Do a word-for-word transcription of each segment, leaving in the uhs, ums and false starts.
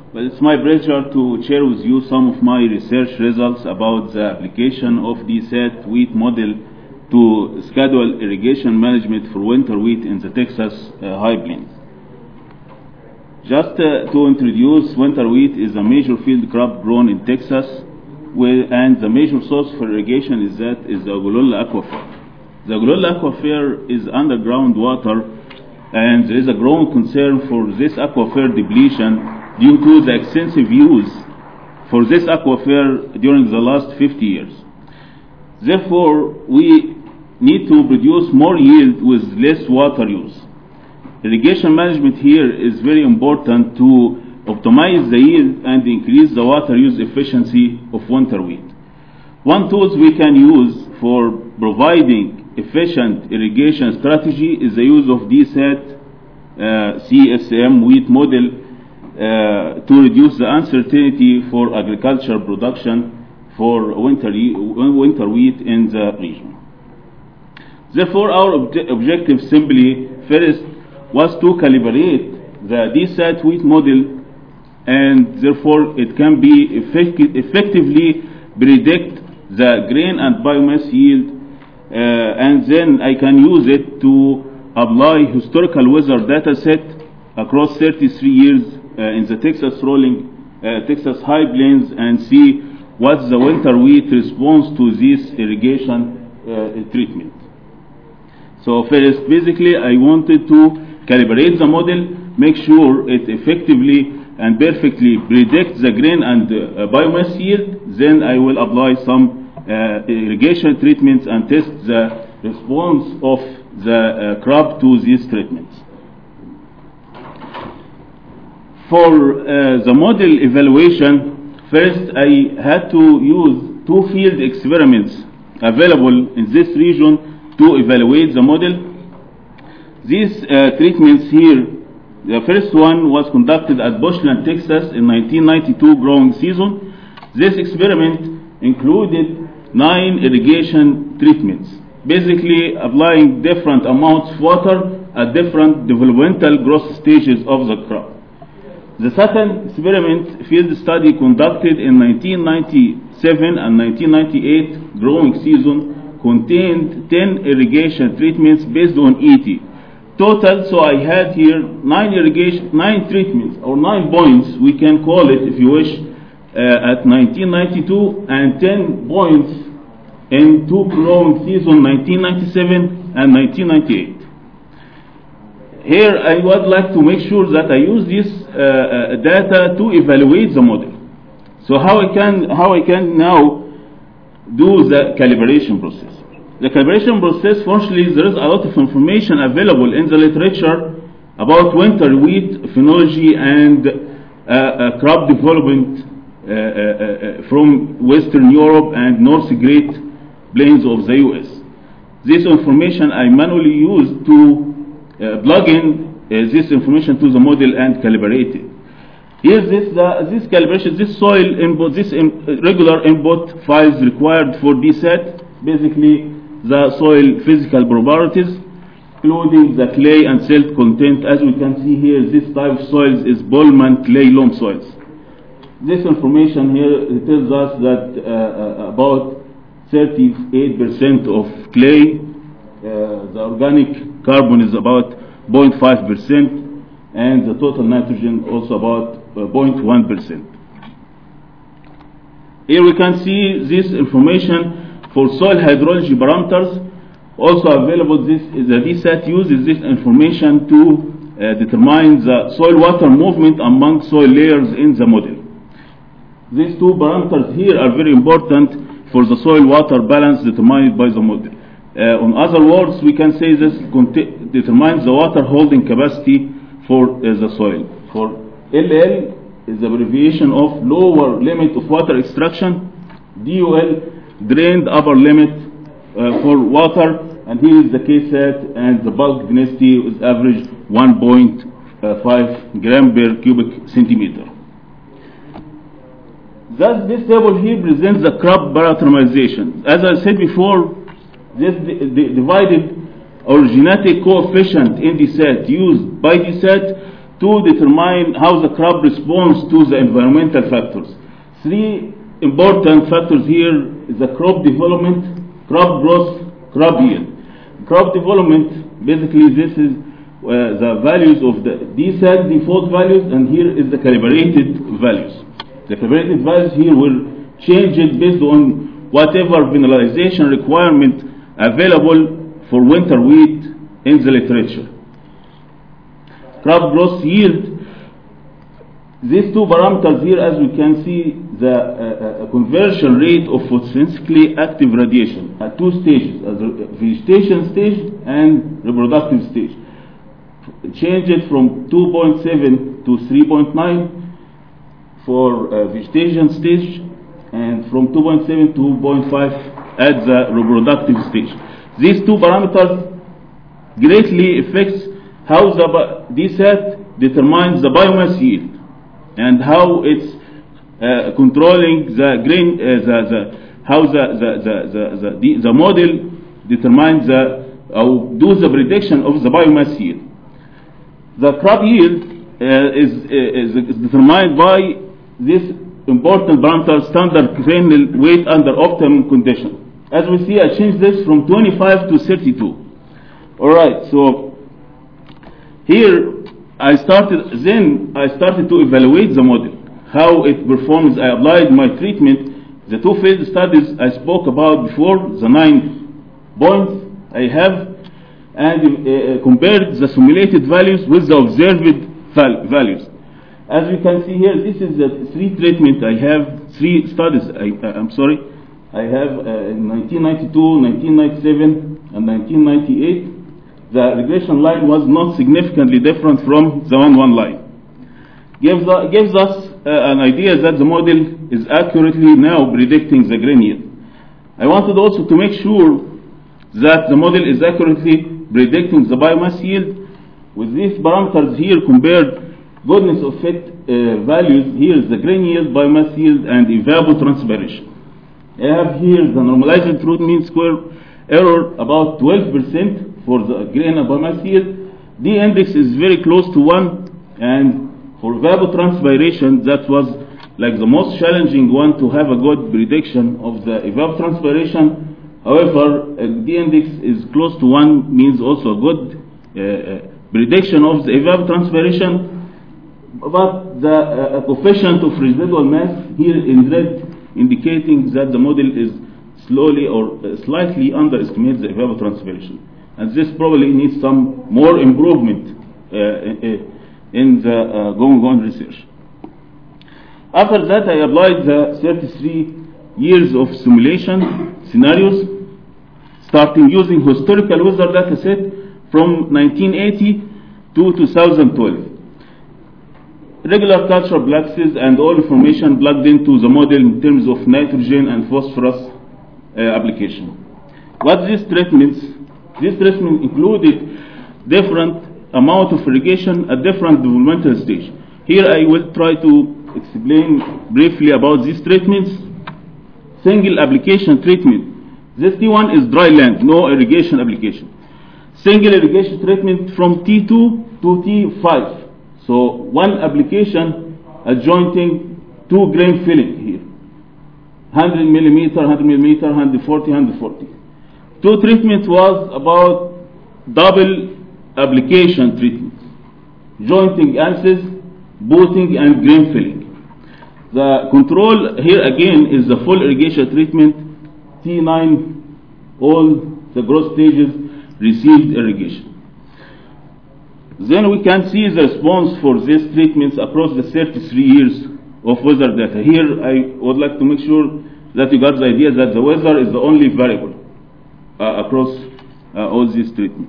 Well, it's my pleasure to share with you some of my research results about the application of D SAT wheat model to schedule irrigation management for winter wheat in the Texas uh, High Plains. Just uh, to introduce, winter wheat is a major field crop grown in Texas, where, and the major source for irrigation is that is the Ogallala Aquifer. The Ogallala Aquifer is underground water, and there is a growing concern for this aquifer depletion due to the extensive use for this aquifer during the last fifty years. Therefore, we need to produce more yield with less water use. Irrigation management here is very important to optimize the yield and increase the water use efficiency of winter wheat. One tool we can use for providing efficient irrigation strategy is the use of D SAT uh, C S M wheat model uh, to reduce the uncertainty for agricultural production for winter, winter wheat in the region. Therefore, our obje objective simply first was to calibrate the D SAT wheat model, and therefore it can be effect effectively predict the grain and biomass yield. Uh, and then I can use it to apply historical weather data set across thirty-three years uh, in the Texas rolling, uh, Texas High Plains, and see what's the winter wheat response to this irrigation uh, treatment. So first, basically, I wanted to calibrate the model, make sure it effectively and perfectly predicts the grain and uh, biomass yield. Then I will apply some Uh, irrigation treatments and test the response of the uh, crop to these treatments. For uh, the model evaluation, first I had to use two field experiments available in this region to evaluate the model. These uh, treatments here, the first one was conducted at Bushland, Texas in nineteen ninety-two growing season. This experiment included nine irrigation treatments, basically applying different amounts of water at different developmental growth stages of the crop. The second experiment field study conducted in nineteen ninety-seven and nineteen ninety-eight growing season contained ten irrigation treatments based on E T. Total, so I had here nine irrigation, nine treatments, or nine points, we can call it if you wish, uh, at nineteen ninety-two, and ten points in two growing seasons, nineteen ninety-seven and nineteen ninety-eight. Here I would like to make sure that I use this uh, uh, data to evaluate the model. So how I can how I can now do the calibration process. The calibration process, fortunately, there is a lot of information available in the literature about winter wheat phenology and uh, uh, crop development uh, uh, uh, from Western Europe and North Great Plains of the U S. This information I manually use to uh, plug in uh, this information to the model and calibrate it. Here this, uh, this calibration, this soil input, this in, uh, regular input files required for D SAT, basically the soil physical properties, including the clay and silt content. As we can see here, this type of soils is Pullman clay loam soils. This information here tells us that uh, about thirty-eight percent of clay, uh, the organic carbon is about zero point five percent, and the total nitrogen also about uh, zero point one percent. Here we can see this information for soil hydrology parameters. Also available, this the D SAT uses this information to uh, determine the soil water movement among soil layers in the model. These two parameters here are very important for the soil water balance determined by the model. Uh, in other words, we can say this determines the water holding capacity for uh, the soil. For L L is the abbreviation of lower limit of water extraction, D U L drained upper limit uh, for water, and here is the K SAT, and the bulk density is average one point five gram per cubic centimeter. Thus, this table here presents the crop parameterization. As I said before, this divided or genetic coefficient in D SAT used by D SAT to determine how the crop responds to the environmental factors. Three important factors here is the crop development, crop growth, crop yield. Crop development, basically this is uh, the values of the D SAT default values, and here is the calibrated values. The calibrated values here will change it based on whatever mineralization requirement available for winter wheat in the literature. Crop growth yield, these two parameters here, as we can see, the uh, uh, conversion rate of photosynthetically active radiation at two stages, as a vegetation stage and reproductive stage. Change it from two point seven to three point nine for uh, vegetation stage, and from two point seven to two point five at the reproductive stage. These two parameters greatly affects how the D SAT determines the biomass yield and how it's uh, controlling the grain, uh, the, the, how the, the, the, the, the, the model determines the, or do the prediction of the biomass yield. The crop yield uh, is, is, is determined by this important parameter, standard kernel weight under optimum condition. As we see, I changed this from twenty-five to thirty-two. All right, so here I started, then I started to evaluate the model, how it performs. I applied my treatment, the two field studies I spoke about before, the nine points I have, and uh, compared the simulated values with the observed val values. As you can see here, this is the three treatment I have, three studies, I, uh, I'm sorry, I have uh, in nineteen ninety-two, nineteen ninety-seven, and nineteen ninety-eight. The regression line was not significantly different from the one one line. Gives, uh, gives us uh, an idea that the model is accurately now predicting the grain yield. I wanted also to make sure that the model is accurately predicting the biomass yield. With these parameters here compared goodness of fit uh, values, here is the grain yield, biomass yield, and evapotranspiration. I have here the normalized root mean square error about twelve percent for the grain and biomass yield. The index is very close to one, and for evapotranspiration, that was like the most challenging one to have a good prediction of the evapotranspiration. However, uh, the index is close to one means also a good uh, prediction of the evapotranspiration. But the uh, coefficient of residual mass here in red indicating that the model is slowly or uh, slightly underestimates the evapotranspiration. And this probably needs some more improvement uh, in the uh, going on research. After that, I applied the thirty-three years of simulation scenarios, starting using historical weather data set from nineteen eighty to two thousand twelve. Regular culture practices and all information plugged into the model in terms of nitrogen and phosphorus uh, application. What these treatments? This treatment included different amount of irrigation at different developmental stage. Here I will try to explain briefly about these treatments. Single application treatment. This T one is dry land, no irrigation application. Single irrigation treatment from T two to T five. So one application adjoining two grain filling here. one hundred millimeter, one hundred millimeter, one hundred forty, one hundred forty. Two treatment was about double application treatment, jointing axis, booting, and grain filling. The control here again is the full irrigation treatment, T nine, all the growth stages received irrigation. Then we can see the response for these treatments across the thirty-three years of weather data. Here I would like to make sure that you got the idea that the weather is the only variable uh, across uh, all these treatments.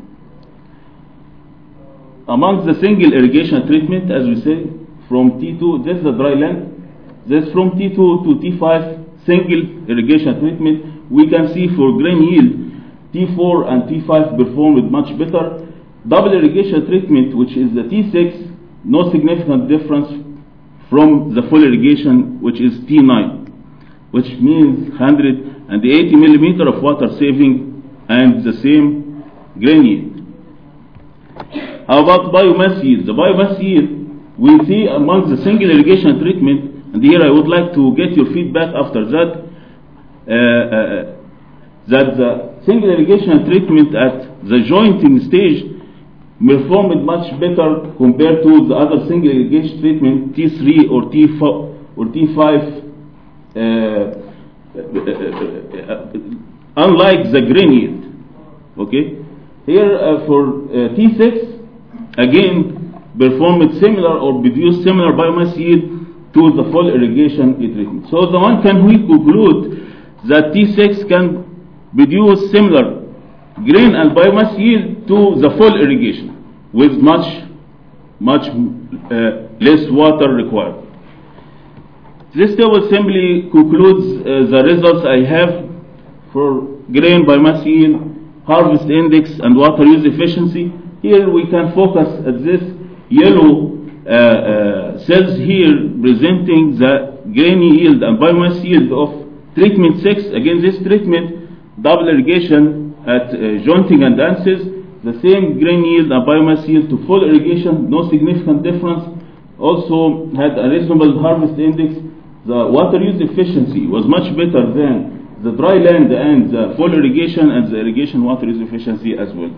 Among the single irrigation treatment, as we say, from T two, this is the dry land. This from T two to T five single irrigation treatment, we can see for grain yield, T four and T five performed much better. Double irrigation treatment, which is the T six, no significant difference from the full irrigation, which is T nine, which means one hundred eighty millimeter of water saving and the same grain yield. How about biomass yield? The biomass yield we see among the single irrigation treatment, and here I would like to get your feedback after that, uh, uh, that the single irrigation treatment at the jointing stage performed much better compared to the other single irrigation treatment, T three or T four or T five, uh, uh, uh, unlike the grain yield. Okay, here uh, for uh, T six, again performed similar or produced similar biomass yield to the full irrigation treatment. So the one can we conclude that T six can produce similar grain and biomass yield to the full irrigation with much, much uh, less water required. This table simply concludes uh, the results I have for grain, biomass yield, harvest index, and water use efficiency. Here we can focus at this yellow uh, uh, cells here presenting the grain yield and biomass yield of treatment six. Again, this treatment, double irrigation at uh, jointing and dances, the same grain yield and biomass yield to full irrigation, no significant difference. Also had a reasonable harvest index. The water use efficiency was much better than the dry land and the full irrigation and the irrigation water use efficiency as well.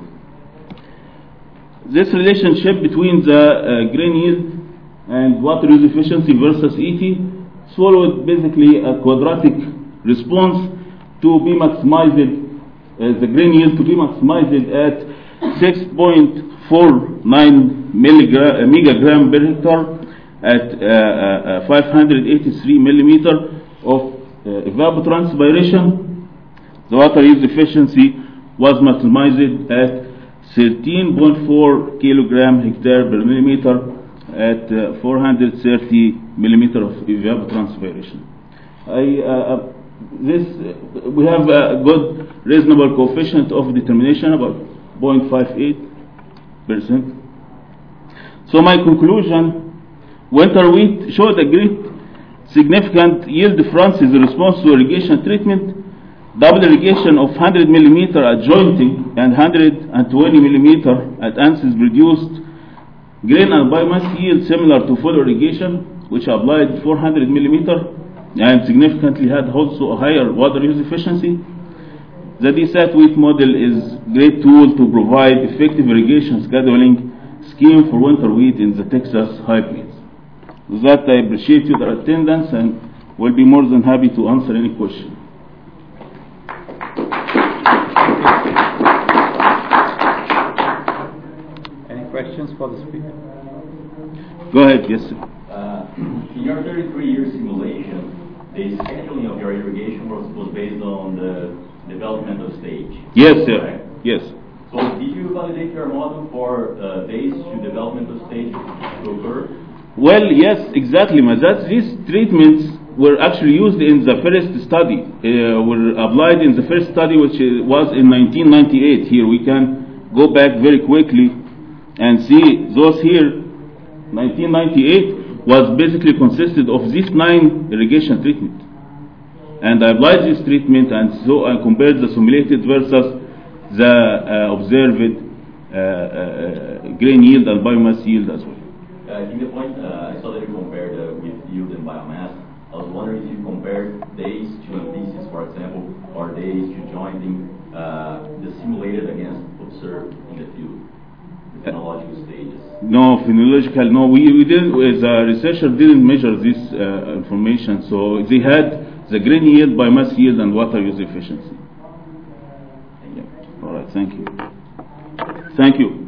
This relationship between the uh, grain yield and water use efficiency versus E T followed basically a quadratic response to be maximized, uh, the grain yield to be maximized at six point four nine megagram per hectare at uh, uh, five hundred eighty-three millimeter of uh, evapotranspiration. The water use efficiency was maximized at thirteen point four kilogram hectare per millimeter at uh, four hundred thirty millimeter of evapotranspiration. I, uh, this uh, we have a good reasonable coefficient of determination about zero point five eight percent. So my conclusion, winter wheat showed a great significant yield difference in response to irrigation treatment. Double irrigation of one hundred millimeter at jointing and one hundred twenty millimeter at ANSYS produced grain and biomass yield similar to full irrigation, which applied four hundred millimeter and significantly had also a higher water use efficiency. The D SAT wheat model is a great tool to provide effective irrigation scheduling scheme for winter wheat in the Texas high plains. With that, I appreciate your attendance and will be more than happy to answer any question. Any questions for the speaker? Go ahead, yes, sir. Uh, in your thirty-three year simulation, the scheduling of your irrigation was, was based on the developmental stage. Yes, sir. Correct? Yes. So did you validate your model for uh, days to developmental stage to occur? Well, yes, exactly. That these treatments were actually used in the first study, uh, were applied in the first study, which was in nineteen ninety-eight. Here we can go back very quickly and see those here. nineteen ninety-eight was basically consisted of these nine irrigation treatments. And I applied this treatment, and so I compared the simulated versus the uh, observed uh, uh, grain yield and biomass yield as well. Uh, in the point, uh, I saw that you compared uh, with yield and biomass. I was wondering if you compared days to thesis, for example, or days to jointing uh, the simulated against observed in the field, the phenological stages. No, phenological, no. We, we didn't, as a researcher, didn't measure this uh, information. So they had the grain yield, biomass yield, and water use efficiency. Yeah. All right, thank you. Thank you.